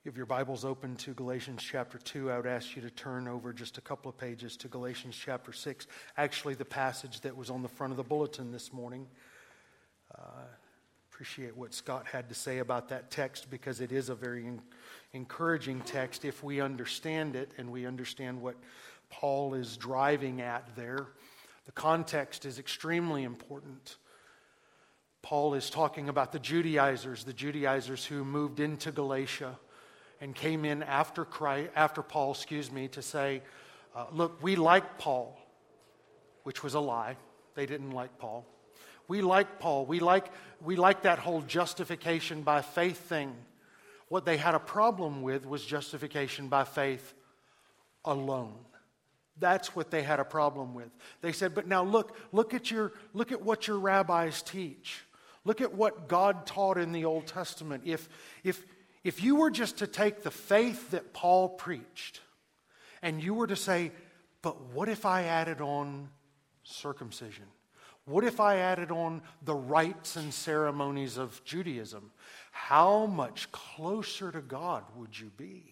If your Bible's open to Galatians chapter 2, I would ask you to turn over just a couple of pages to Galatians chapter 6. Actually, the passage that was on the front of the bulletin this morning. Appreciate what Scott had to say about that text, because it is a very encouraging text if we understand it and we understand what Paul is driving at there. The context is extremely important. Paul is talking about the Judaizers who moved into Galatia and came in after Paul, to say, look, we like Paul, which was a lie. They didn't like Paul. We like Paul. We like that whole justification by faith thing. What they had a problem with was justification by faith alone. That's what they had a problem with. They said, but now look at what your rabbis teach. Look at what God taught in the Old Testament. If you were just to take the faith that Paul preached and you were to say, but what if I added on circumcision? What if I added on the rites and ceremonies of Judaism? How much closer to God would you be?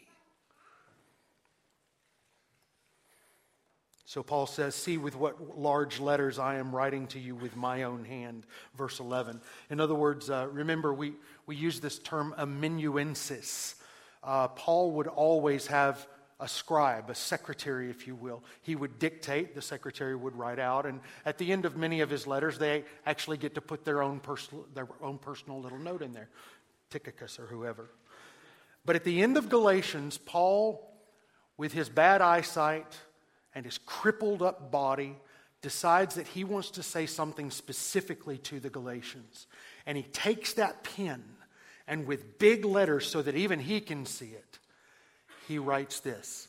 So Paul says, see with what large letters I am writing to you with my own hand. Verse 11. In other words, remember we use this term amanuensis. Paul would always have a scribe, a secretary, if you will. He would dictate, the secretary would write out, and at the end of many of his letters, they actually get to put their own personal little note in there, Tychicus or whoever. But at the end of Galatians, Paul, with his bad eyesight and his crippled up body, decides that he wants to say something specifically to the Galatians. And he takes that pen, and with big letters so that even he can see it, he writes this.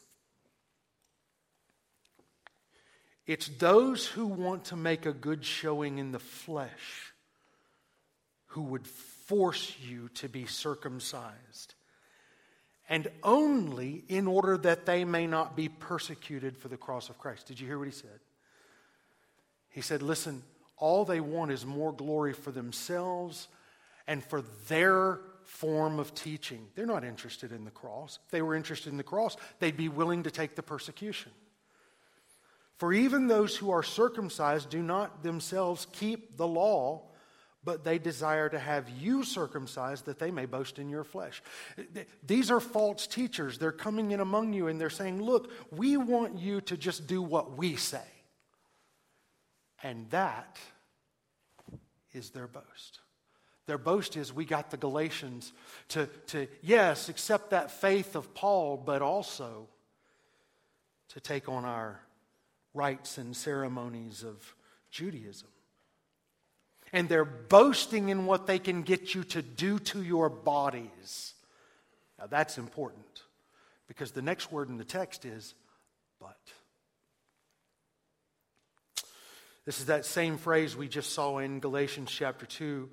It's those who want to make a good showing in the flesh who would force you to be circumcised, and only in order that they may not be persecuted for the cross of Christ. Did you hear what he said? He said, listen, all they want is more glory for themselves and for their form of teaching. They're not interested in the cross. If they were interested in the cross, they'd be willing to take the persecution. For even those who are circumcised do not themselves keep the law, but they desire to have you circumcised that they may boast in your flesh. These are false teachers. They're coming in among you and they're saying, look, we want you to just do what we say. And that is their boast. Their boast is, we got the Galatians to yes, accept that faith of Paul, but also to take on our rites and ceremonies of Judaism. And they're boasting in what they can get you to do to your bodies. Now that's important, because the next word in the text is but. This is that same phrase we just saw in Galatians chapter 2.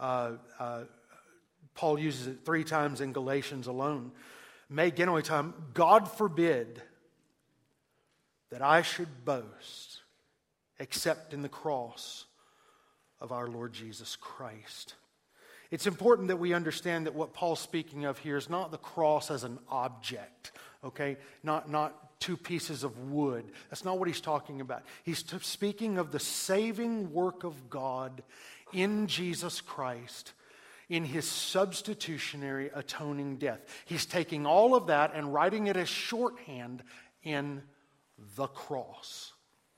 Paul uses it 3 times in Galatians alone. Time, God forbid that I should boast except in the cross of our Lord Jesus Christ. It's important that we understand that what Paul's speaking of here is not the cross as an object, okay? Not 2 pieces of wood. That's not what he's talking about. He's speaking of the saving work of God in Jesus Christ, in his substitutionary atoning death. He's taking all of that and writing it as shorthand in the cross.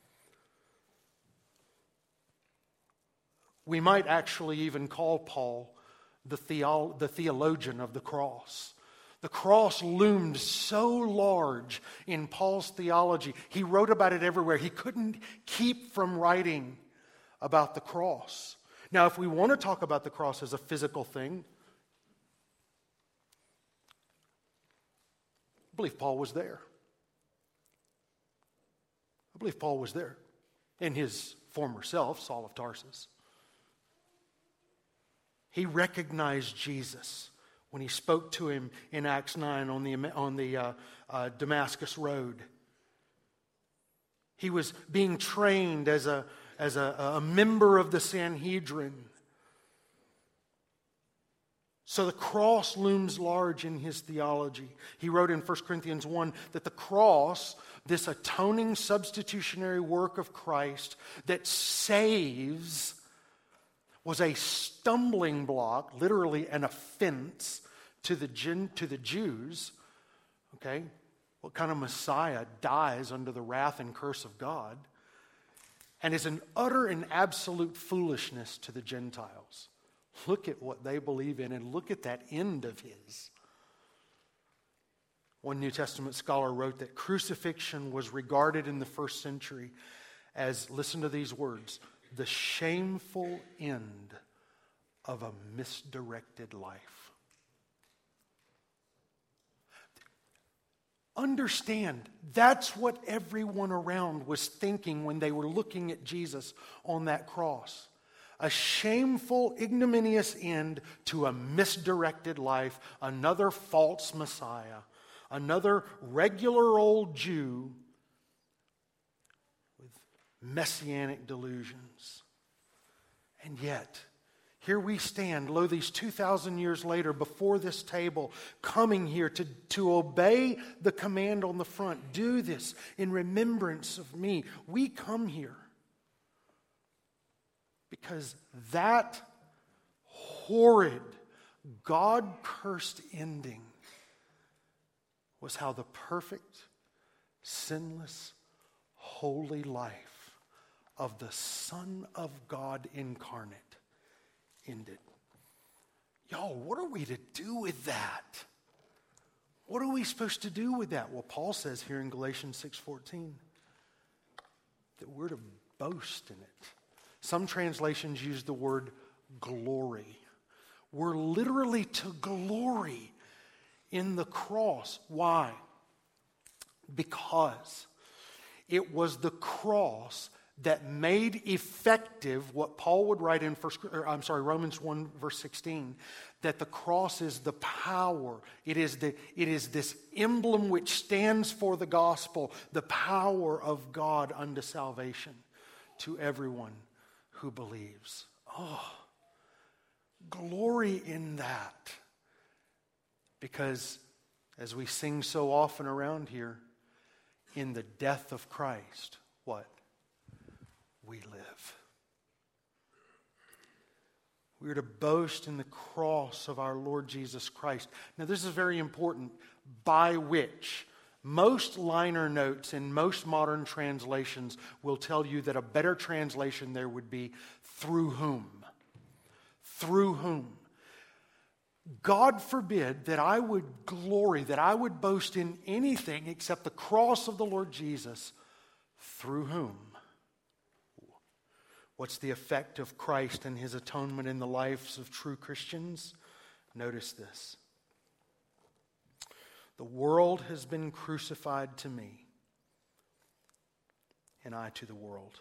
We might actually even call Paul the theologian of the cross. The cross loomed so large in Paul's theology. He wrote about it everywhere. He couldn't keep from writing about the cross. Now, if we want to talk about the cross as a physical thing, I believe Paul was there. I believe Paul was there in his former self, Saul of Tarsus. He recognized Jesus when he spoke to him in Acts 9 on the Damascus Road. He was being trained as a member of the Sanhedrin. So the cross looms large in his theology. He wrote in 1 Corinthians 1 that the cross, this atoning substitutionary work of Christ that saves, was a stumbling block, literally an offense to the Jews. Okay? What kind of Messiah dies under the wrath and curse of God and is an utter and absolute foolishness to the Gentiles? Look at what they believe in and look at that end of his. One New Testament scholar wrote that crucifixion was regarded in the first century as, listen to these words, the shameful end of a misdirected life. Understand, that's what everyone around was thinking when they were looking at Jesus on that cross. A shameful, ignominious end to a misdirected life, another false Messiah, another regular old Jew with messianic delusions. And yet, here we stand, lo, these 2,000 years later, before this table, coming here to obey the command on the front. Do this in remembrance of me. We come here because that horrid, God-cursed ending was how the perfect, sinless, holy life of the Son of God incarnate ended. Y'all, what are we to do with that? What are we supposed to do with that? Well, Paul says here in Galatians 6:14 that we're to boast in it. Some translations use the word glory. We're literally to glory in the cross. Why? Because it was the cross that made effective what Paul would write in Romans 1 verse 16, that the cross is the power. It is this emblem which stands for the gospel, the power of God unto salvation to everyone who believes. Oh, glory in that. Because as we sing so often around here, in the death of Christ, what? We live. We are to boast in the cross of our Lord Jesus Christ. Now this is very important, by which most liner notes in most modern translations will tell you that a better translation there would be through whom. Through whom. God forbid that I would glory, that I would boast in anything except the cross of the Lord Jesus, through whom. What's the effect of Christ and his atonement in the lives of true Christians? Notice this. The world has been crucified to me, and I to the world.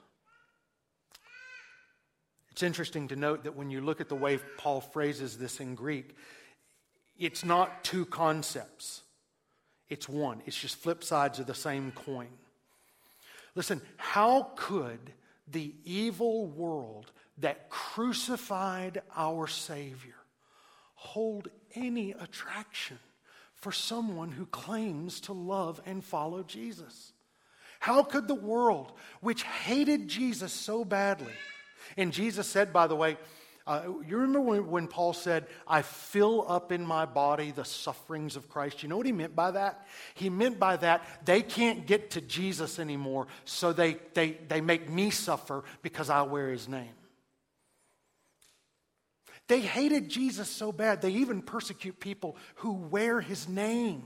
It's interesting to note that when you look at the way Paul phrases this in Greek, it's not two concepts. It's one. It's just flip sides of the same coin. Listen, how could the evil world that crucified our Savior hold any attraction for someone who claims to love and follow Jesus? How could the world, which hated Jesus so badly, and Jesus said, by the way, you remember when Paul said, I fill up in my body the sufferings of Christ? You know what he meant by that? He meant by that, they can't get to Jesus anymore, so they make me suffer because I wear his name. They hated Jesus so bad, they even persecute people who wear his name.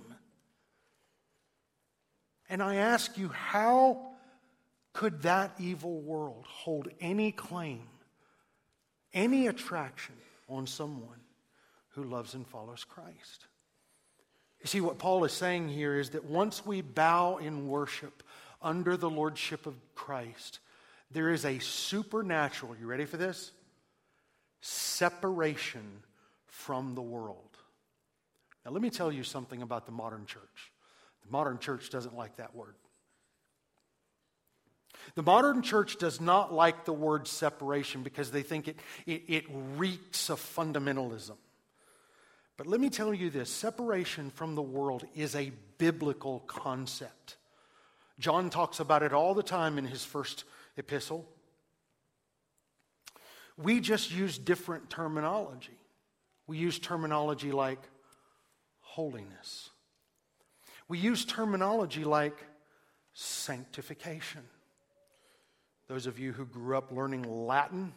And I ask you, how could that evil world hold any claim, any attraction on someone who loves and follows Christ? You see, what Paul is saying here is that once we bow in worship under the lordship of Christ, there is a supernatural, you ready for this? Separation from the world. Now let me tell you something about the modern church. The modern church doesn't like that word. The modern church does not like the word separation because they think it reeks of fundamentalism. But let me tell you this, separation from the world is a biblical concept. John talks about it all the time in his first epistle. We just use different terminology. We use terminology like holiness. We use terminology like sanctification. Those of you who grew up learning Latin,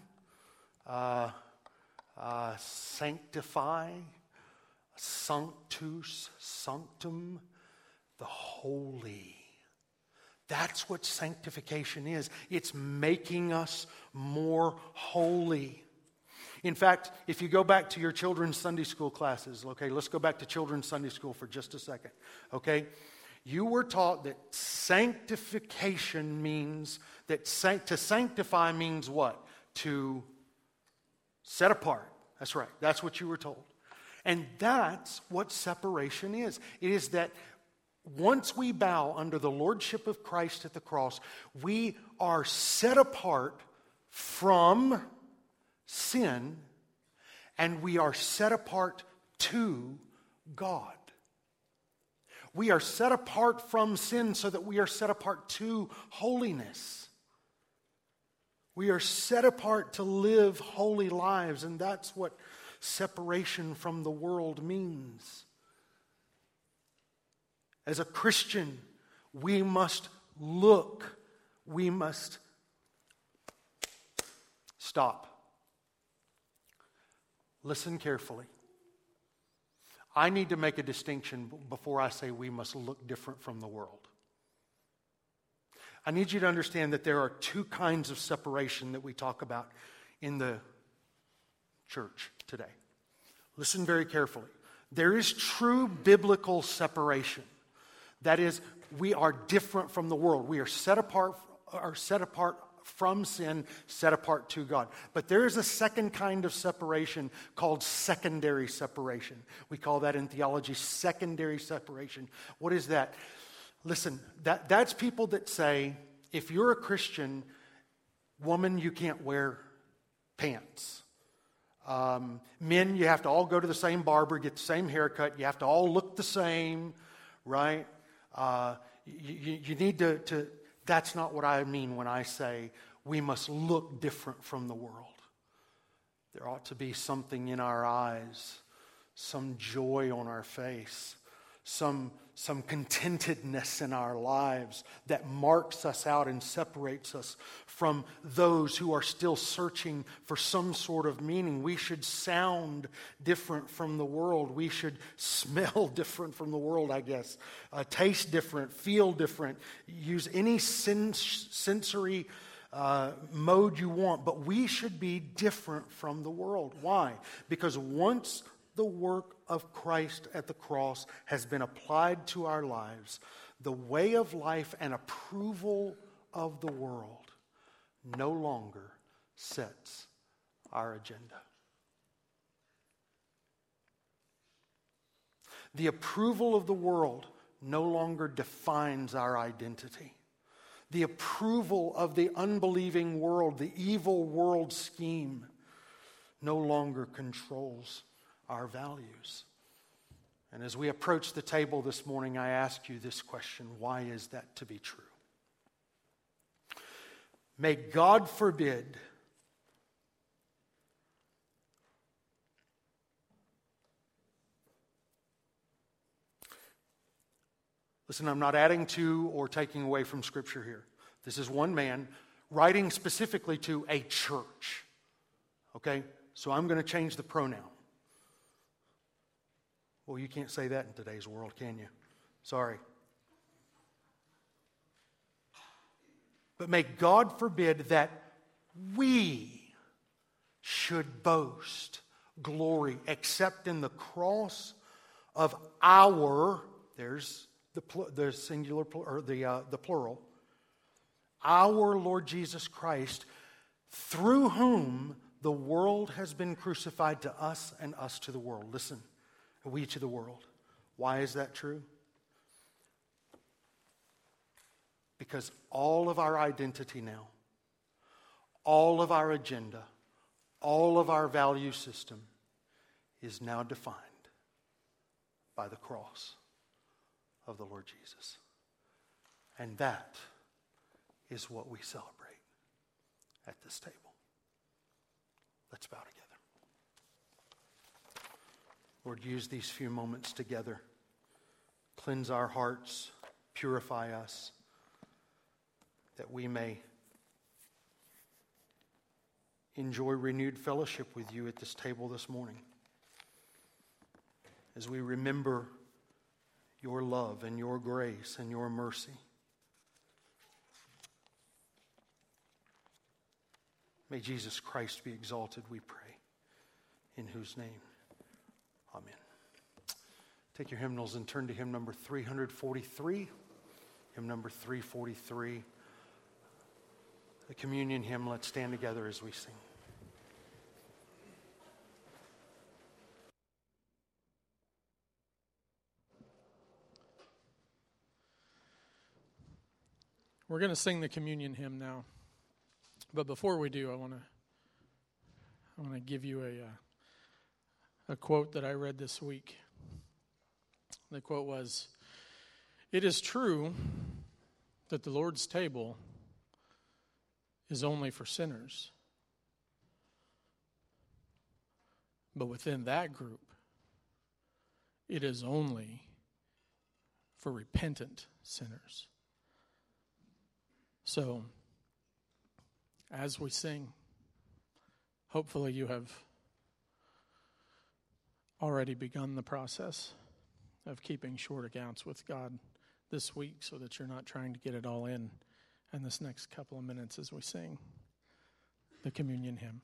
sanctify, sanctus, sanctum, the holy. That's what sanctification is. It's making us more holy. In fact, if you go back to your children's Sunday school classes, okay, let's go back to children's Sunday school for just a second, okay? You were taught that sanctification means, that to sanctify means what? To set apart. That's right. That's what you were told. And that's what separation is. It is that once we bow under the lordship of Christ at the cross, we are set apart from sin, and we are set apart to God. We are set apart from sin so that we are set apart to holiness. We are set apart to live holy lives, and that's what separation from the world means. As a Christian, we must stop. Listen carefully. I need to make a distinction before I say we must look different from the world. I need you to understand that there are two kinds of separation that we talk about in the church today. Listen very carefully. There is true biblical separation. That is, we are different from the world. We are set apart from sin, set apart to God. But there is a second kind of separation called secondary separation. We call that in theology secondary separation. What is that? Listen, that's people that say, if you're a Christian, woman, you can't wear pants. Men, you have to all go to the same barber, get the same haircut. You have to all look the same, right? You need to. That's not what I mean when I say we must look different from the world. There ought to be something in our eyes, some joy on our face, some contentedness in our lives that marks us out and separates us from those who are still searching for some sort of meaning. We should sound different from the world. We should smell different from the world, I guess. Taste different, feel different. Use any sensory mode you want, but we should be different from the world. Why? Because once the work of Christ at the cross has been applied to our lives, the way of life and approval of the world no longer sets our agenda. The approval of the world no longer defines our identity. The approval of the unbelieving world, the evil world scheme, no longer controls our values. And as we approach the table this morning, I ask you this question: why is that to be true? May God forbid listen, I'm not adding to or taking away from Scripture here. This is one man writing specifically to a church. Okay? So I'm going to change the pronoun. Well, you can't say that in today's world, can you? Sorry. But may God forbid that we should boast, glory, except in the cross of our, there's the singular or the plural, our Lord Jesus Christ, through whom the world has been crucified to us and us to the world. Listen. We to the world. Why is that true? Because all of our identity now, all of our agenda, all of our value system is now defined by the cross of the Lord Jesus. And that is what we celebrate at this table. Let's bow together. Lord, use these few moments together. Cleanse our hearts, purify us, that we may enjoy renewed fellowship with you at this table this morning. As we remember your love and your grace and your mercy. May Jesus Christ be exalted, we pray, in whose name. Amen. Take your hymnals and turn to hymn number 343. Hymn number 343. The communion hymn. Let's stand together as we sing. We're going to sing the communion hymn now. But before we do, I want to give you a quote that I read this week. The quote was, "It is true that the Lord's table is only for sinners. But within that group, it is only for repentant sinners." So, as we sing, hopefully you have already begun the process of keeping short accounts with God this week so that you're not trying to get it all in this next couple of minutes as we sing the communion hymn.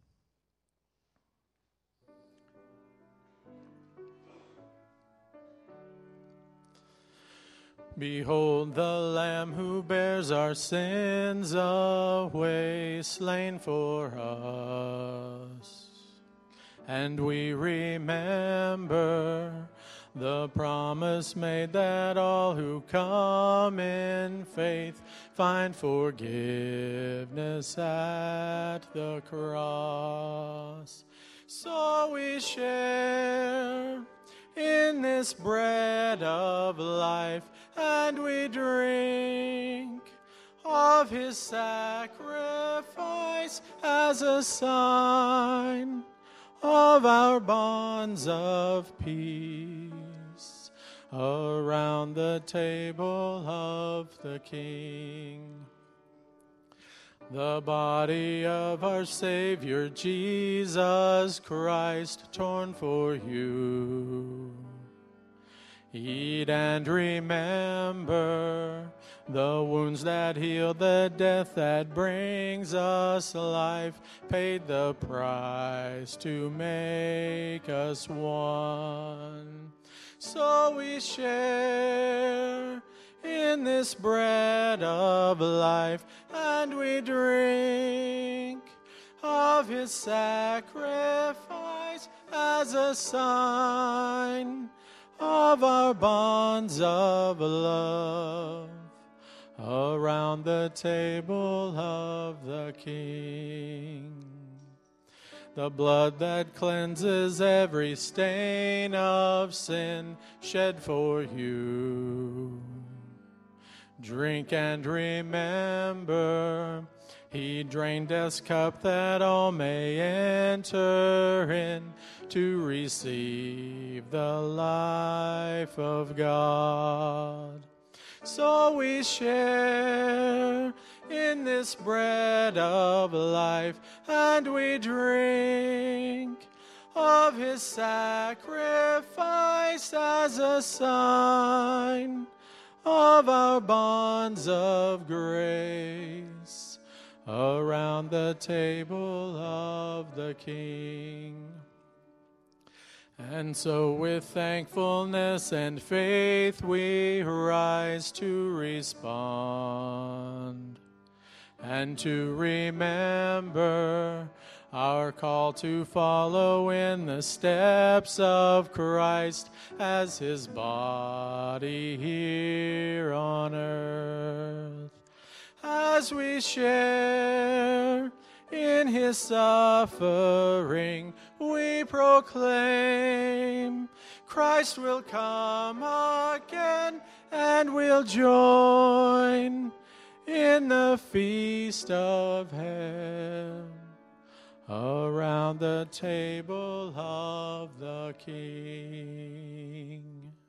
Behold the Lamb who bears our sins away, slain for us. And we remember the promise made that all who come in faith find forgiveness at the cross. So we share in this bread of life, and we drink of his sacrifice as a sign of our bonds of peace around the table of the King. The body of our Savior Jesus Christ, torn for you. Eat and remember the wounds that healed, the death that brings us life, paid the price to make us one. So we share in this bread of life, and we drink of his sacrifice as a sign of our bonds of love around the table of the King. The blood that cleanses every stain of sin shed for you. Drink and remember, he drained death's cup that all may enter in to receive the life of God. So we share in this bread of life, and we drink of his sacrifice as a sign of our bonds of grace around the table of the King. And so with thankfulness and faith we rise to respond and to remember our call to follow in the steps of Christ as his body here on earth. As we share in his suffering, we proclaim Christ will come again, and we'll join in the feast of heaven, around the table of the King.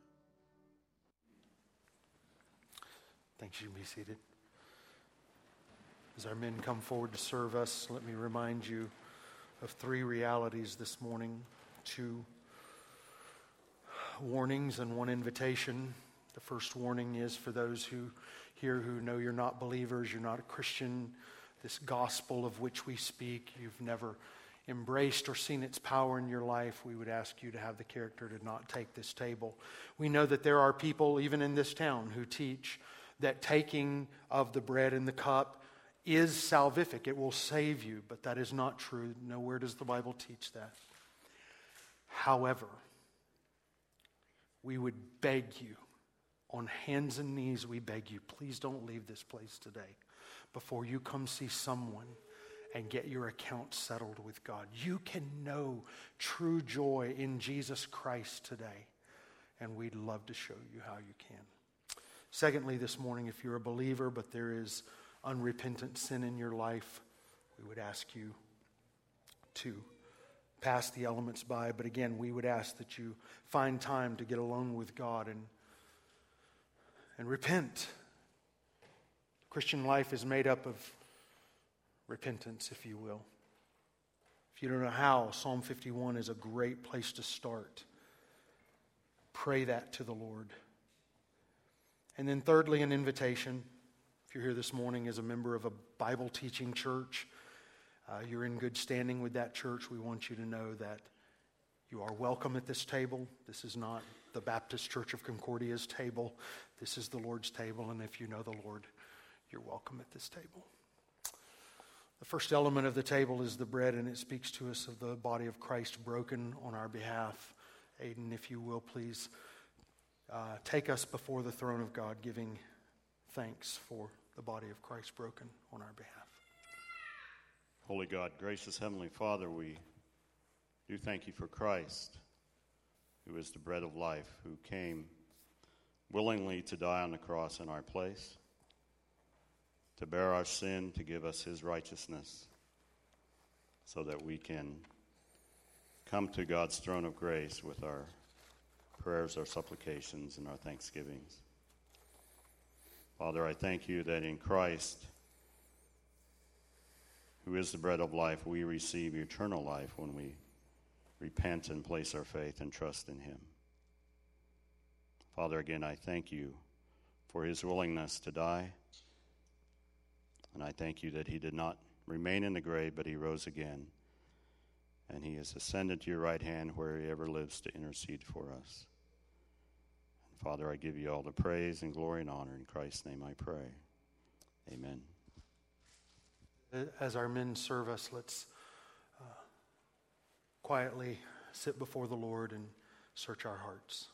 Thanks, you can be seated. As our men come forward to serve us, let me remind you of three realities this morning: two warnings and one invitation. The first warning is for those who know you're not believers, you're not a Christian. This gospel of which we speak, you've never embraced or seen its power in your life. We would ask you to have the character to not take this table. We know that there are people, even in this town, who teach that taking of the bread and the cup is salvific. It will save you, but that is not true. Nowhere does the Bible teach that. However, we would beg you, on hands and knees, we beg you, please don't leave this place today before you come see someone and get your account settled with God. You can know true joy in Jesus Christ today, and we'd love to show you how you can. Secondly, this morning, if you're a believer but there is unrepentant sin in your life, we would ask you to pass the elements by. But again, we would ask that you find time to get alone with God and repent. Christian life is made up of repentance, if you will. If you don't know how, Psalm 51 is a great place to start. Pray that to the Lord. And then thirdly, an invitation. If you're here this morning as a member of a Bible teaching church, you're in good standing with that church. We want you to know that you are welcome at this table. This is not the Baptist Church of Concordia's table. This is the Lord's table, and if you know the Lord, you're welcome at this table. The first element of the table is the bread, and it speaks to us of the body of Christ broken on our behalf. Aiden, if you will, please take us before the throne of God, giving thanks for the body of Christ broken on our behalf. Holy God, gracious Heavenly Father, we do thank you for Christ, who is the bread of life, who came willingly to die on the cross in our place, to bear our sin, to give us his righteousness, so that we can come to God's throne of grace with our prayers, our supplications, and our thanksgivings. Father, I thank you that in Christ, who is the bread of life, we receive eternal life when we repent and place our faith and trust in him. Father, again, I thank you for his willingness to die, and I thank you that he did not remain in the grave, but he rose again, and he has ascended to your right hand where he ever lives to intercede for us. And Father, I give you all the praise and glory and honor. In Christ's name I pray. Amen. As our men serve us, let's quietly sit before the Lord and search our hearts.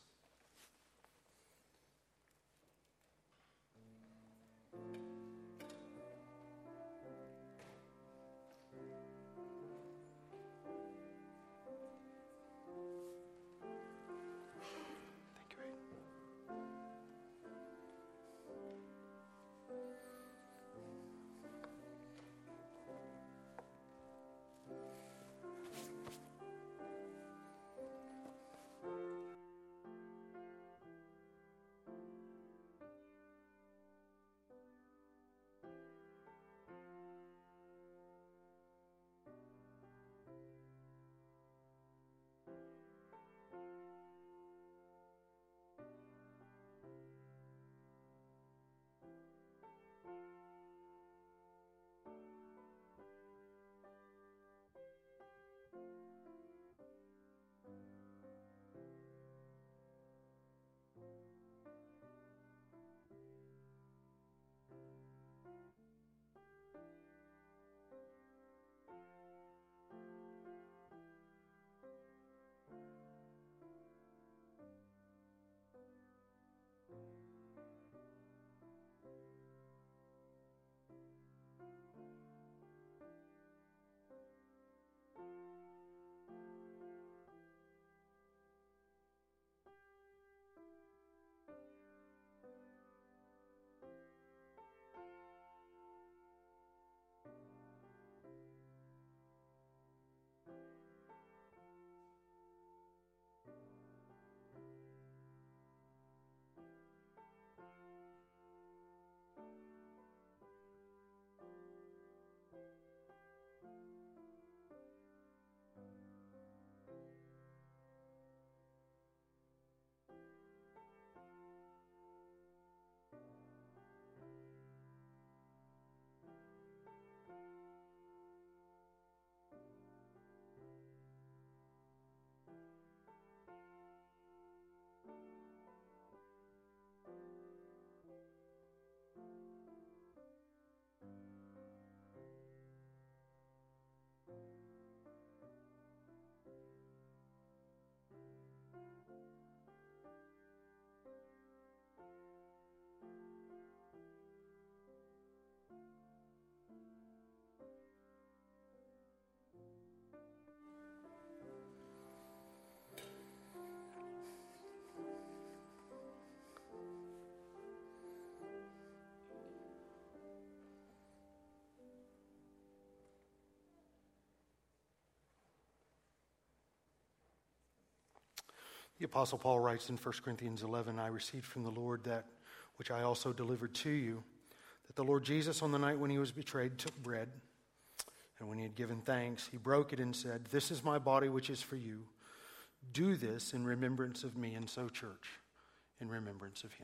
The Apostle Paul writes in 1 Corinthians 11, I received from the Lord that which I also delivered to you, that the Lord Jesus on the night when he was betrayed took bread, and when he had given thanks, he broke it and said, This is my body which is for you. Do this in remembrance of me, and so, church, in remembrance of him.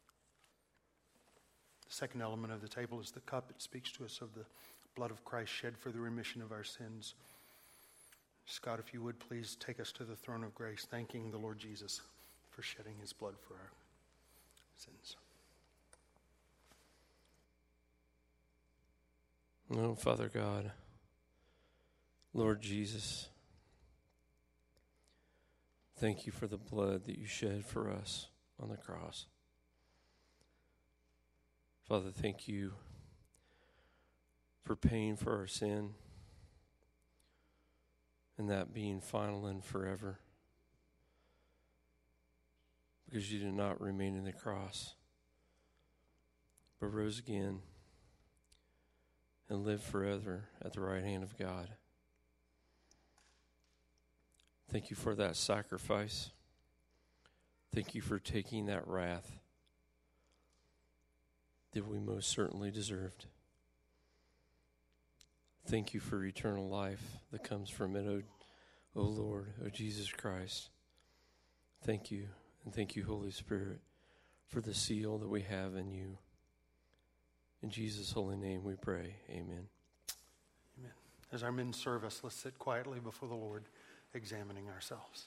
The second element of the table is the cup. It speaks to us of the blood of Christ shed for the remission of our sins. Scott, if you would please take us to the throne of grace, thanking the Lord Jesus for shedding his blood for our sins. Oh, Father God, Lord Jesus, thank you for the blood that you shed for us on the cross. Father, thank you for paying for our sin and that being final and forever, because you did not remain in the cross, but rose again and live forever at the right hand of God. Thank you for that sacrifice. Thank you for taking that wrath that we most certainly deserved. Thank you for eternal life that comes from it, O Lord, O Jesus Christ. Thank you, and thank you, Holy Spirit, for the seal that we have in you. In Jesus' holy name we pray, amen. Amen. As our men serve us, let's sit quietly before the Lord, examining ourselves.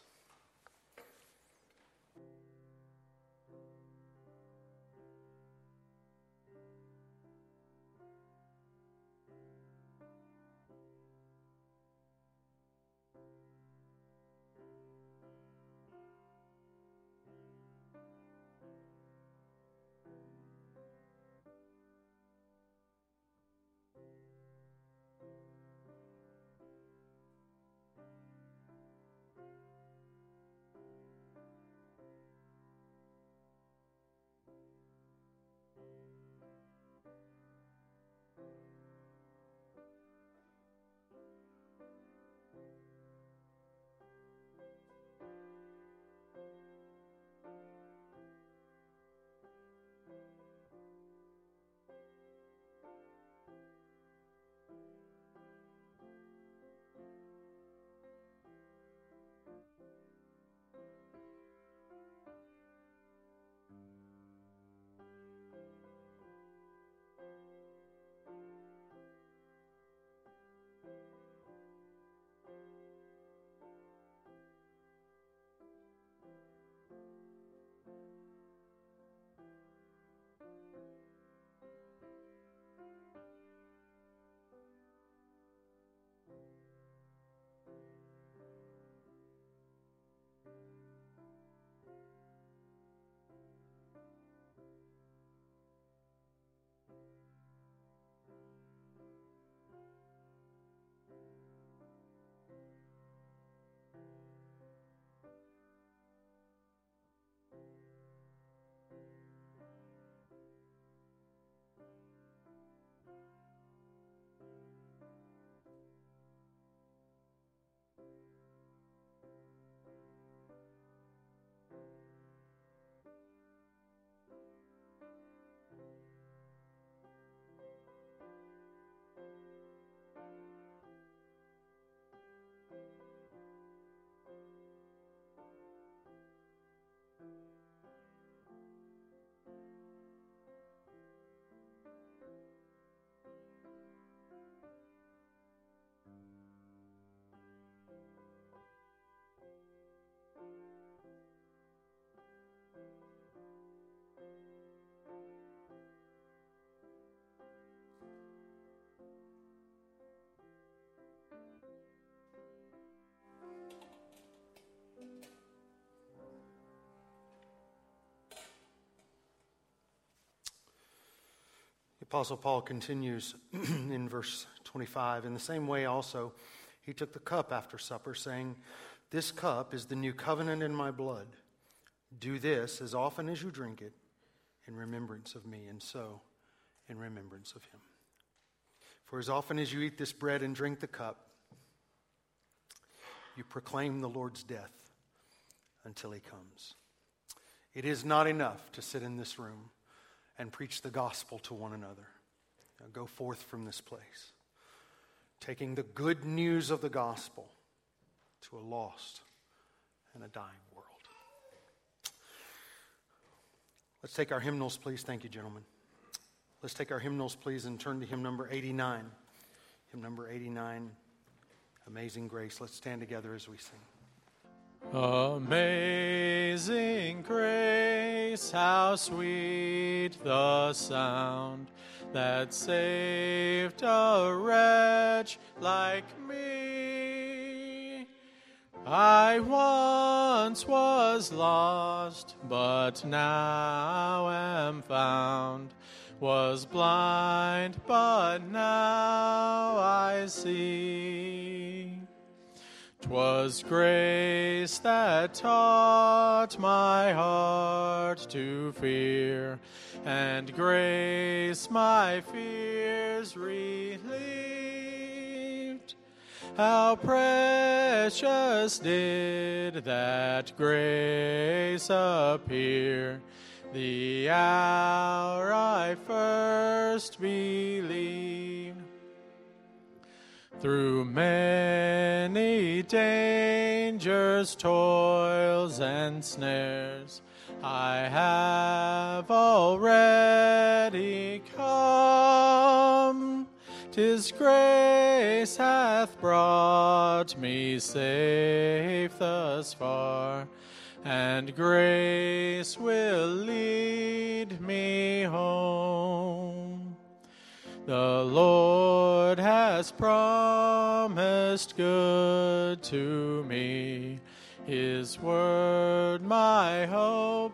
The Apostle Paul continues in verse 25. In the same way also, he took the cup after supper, saying, This cup is the new covenant in my blood. Do this as often as you drink it in remembrance of me, and so in remembrance of him. For as often as you eat this bread and drink the cup, you proclaim the Lord's death until he comes. It is not enough to sit in this room and preach the gospel to one another. Now go forth from this place, taking the good news of the gospel to a lost and a dying world. Let's take our hymnals, please. Thank you, gentlemen. Let's take our hymnals, please, and turn to hymn number 89. Hymn number 89, Amazing Grace. Let's stand together as we sing. Amazing grace, how sweet the sound that saved a wretch like me. I once was lost, but now am found, was blind, but now I see. 'Twas grace that taught my heart to fear, and grace my fears relieved. How precious did that grace appear the hour I first believed. Through many dangers, toils, and snares, I have already come. 'Tis grace hath brought me safe thus far, and grace will lead me home. The Lord has promised good to me, His word my hope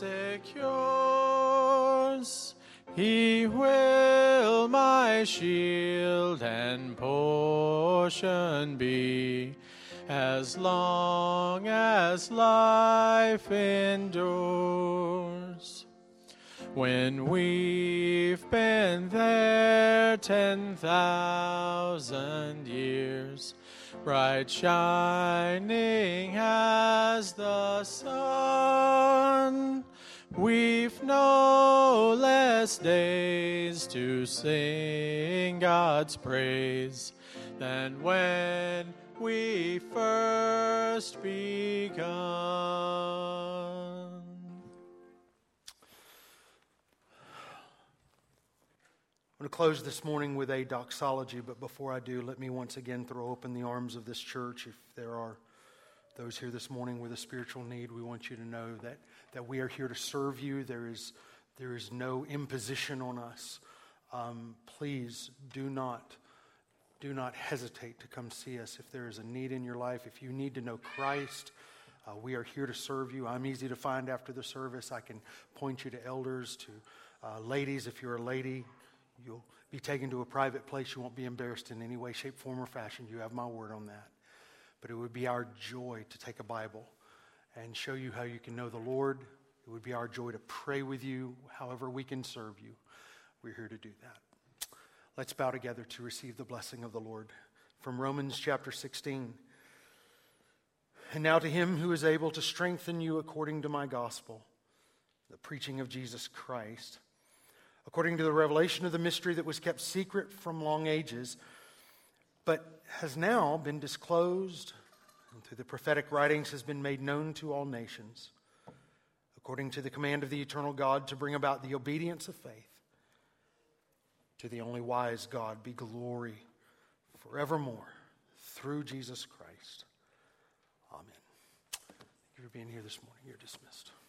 secures. He will my shield and portion be, as long as life endures. When we've been there 10,000 years, bright shining as the sun, we've no less days to sing God's praise than when we first begun. I'm going to close this morning with a doxology, but before I do, let me once again throw open the arms of this church. If there are those here this morning with a spiritual need, we want you to know that we are here to serve you. There is no imposition on us. Please do not hesitate to come see us if there is a need in your life. If you need to know Christ, we are here to serve you. I'm easy to find after the service. I can point you to elders, to ladies. If you're a lady, you'll be taken to a private place. You won't be embarrassed in any way, shape, form, or fashion. You have my word on that. But it would be our joy to take a Bible and show you how you can know the Lord. It would be our joy to pray with you, however we can serve you. We're here to do that. Let's bow together to receive the blessing of the Lord. From Romans chapter 16. And now to him who is able to strengthen you according to my gospel, the preaching of Jesus Christ, according to the revelation of the mystery that was kept secret from long ages, but has now been disclosed, and through the prophetic writings has been made known to all nations, according to the command of the eternal God, to bring about the obedience of faith. To the only wise God be glory forevermore, through Jesus Christ. Amen. Thank you for being here this morning. You're dismissed.